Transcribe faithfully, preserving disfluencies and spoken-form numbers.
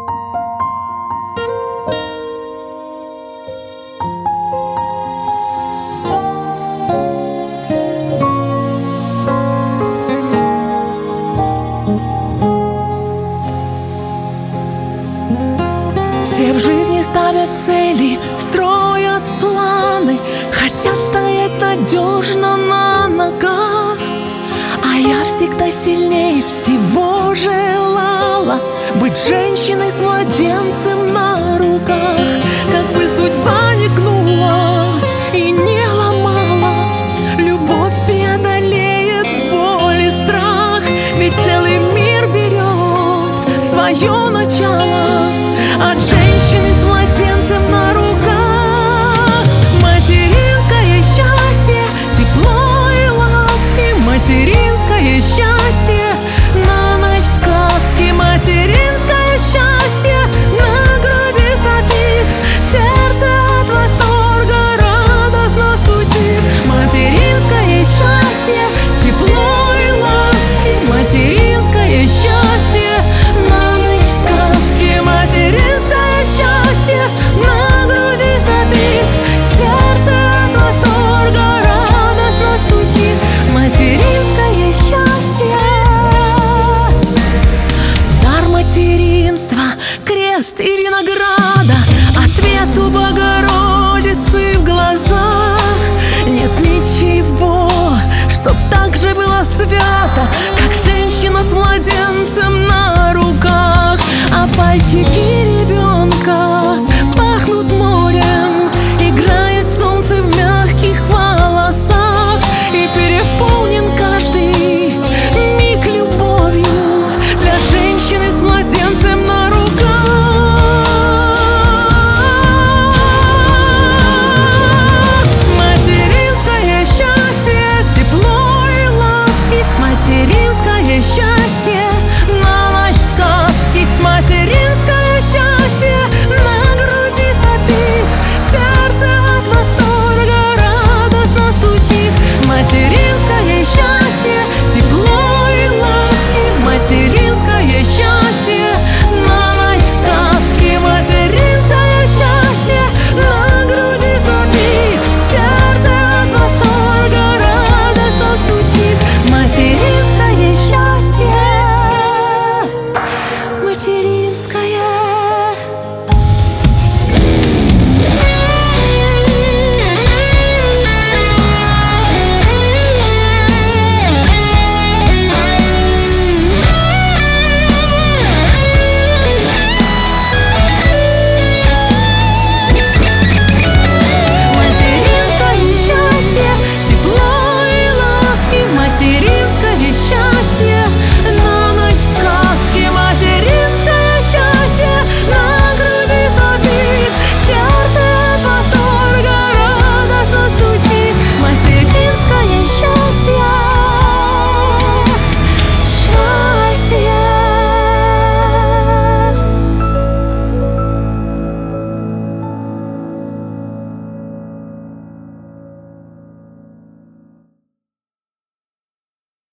Все в жизни ставят цели, строят планы, хотят стоять надежно на ногах. А я всегда сильнее всего желала быть женщиной с младенцем на руках. Как бы судьба не гнула и не ломала, любовь преодолеет боль и страх. Ведь целый мир берет свое начало от женщины с младенцем на руках. Материнское счастье, тепло и ласки, материнское счастье, на ночь сказки. Материнское счастье, на груди сопит, сердце от восторга радостно стучит. Материнское счастье, тепло и ласки, материнское счастье, на ночь сказки. Материнское счастье, на груди сопит, сердце от восторга радостно стучит. Материнское счастье. Дар материнства, крест или награда, ответ у Богородицы в глазах. Нет ничего, чтоб так же было свято, как женщина с младенцем на руках. А пальчики ребенка пахнут морем, играет солнце в мягких волосах. И переполнен каждый миг любовью для женщины с младенцем на руках. Материнское счастье, тепло и ласки, материнское счастье, на ночь сказки. Материнское счастье, на груди сопит, сердце от восторга радостно стучит. Материнское счастье, тепло и ласки, материнское счастье, на ночь сказки. Материнское счастье, на груди сопит, сердце от восторга радостно стучит. Материнское счастье, материнское